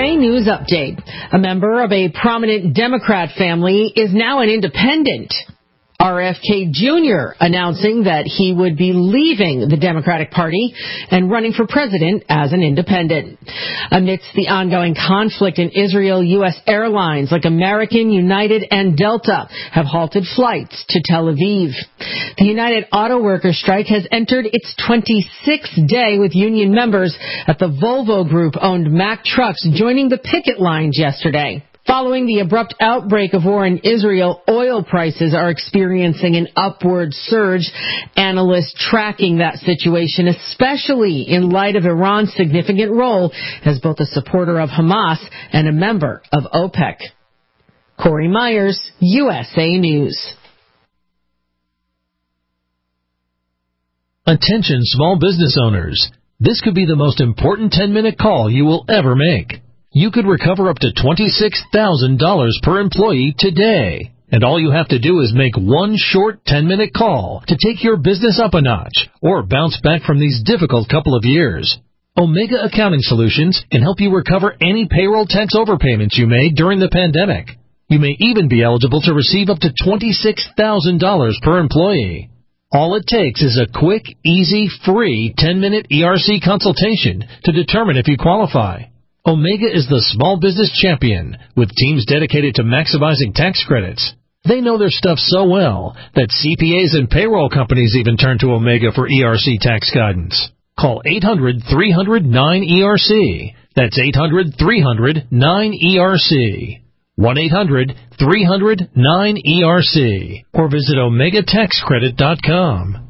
USA News Update. A member of a prominent Democrat family is now an independent. RFK Jr. announcing that he would be leaving the Democratic Party and running for president as an independent. Amidst the ongoing conflict in Israel, U.S. airlines like American, United, and Delta have halted flights to Tel Aviv. The United Auto Workers strike has entered its 26th day, with union members at the Volvo Group-owned Mack Trucks joining the picket lines yesterday. Following the abrupt outbreak of war in Israel, oil prices are experiencing an upward surge. Analysts tracking that situation, especially in light of Iran's significant role as both a supporter of Hamas and a member of OPEC. Corey Myers, USA News. Attention small business owners. This could be the most important 10-minute call you will ever make. You could recover up to $26,000 per employee today. And all you have to do is make one short 10-minute call to take your business up a notch or bounce back from these difficult couple of years. Omega Accounting Solutions can help you recover any payroll tax overpayments you made during the pandemic. You may even be eligible to receive up to $26,000 per employee. All it takes is a quick, easy, free 10-minute ERC consultation to determine if you qualify. Omega is the small business champion, with teams dedicated to maximizing tax credits. They know their stuff so well that CPAs and payroll companies even turn to Omega for ERC tax guidance. Call 800-300-9ERC. That's 800-300-9ERC. 1-800-300-9ERC. Or visit OmegaTaxCredit.com.